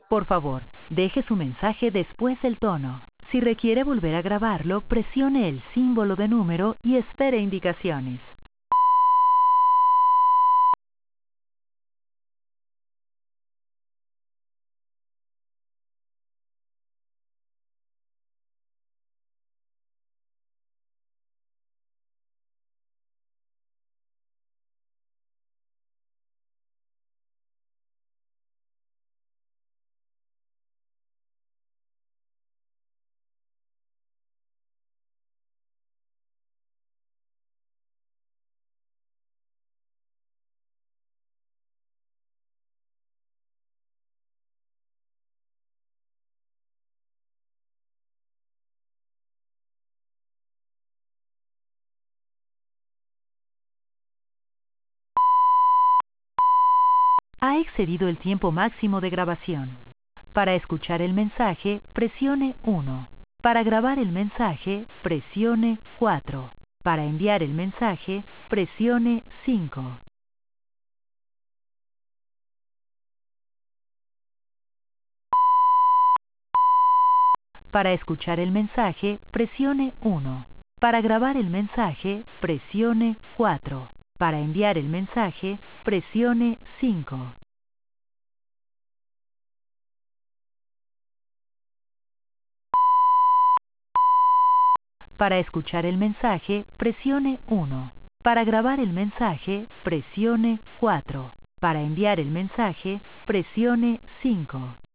Por favor, deje su mensaje después del tono. Si requiere volver a grabarlo, presione el símbolo de número y espere indicaciones. Ha excedido el tiempo máximo de grabación. Para escuchar el mensaje, presione 1. Para grabar el mensaje, presione 4. Para enviar el mensaje, presione 5. Para escuchar el mensaje, presione 1. Para grabar el mensaje, presione 4. Para enviar el mensaje, presione 5. Para escuchar el mensaje, presione 1. Para grabar el mensaje, presione 4. Para enviar el mensaje, presione 5.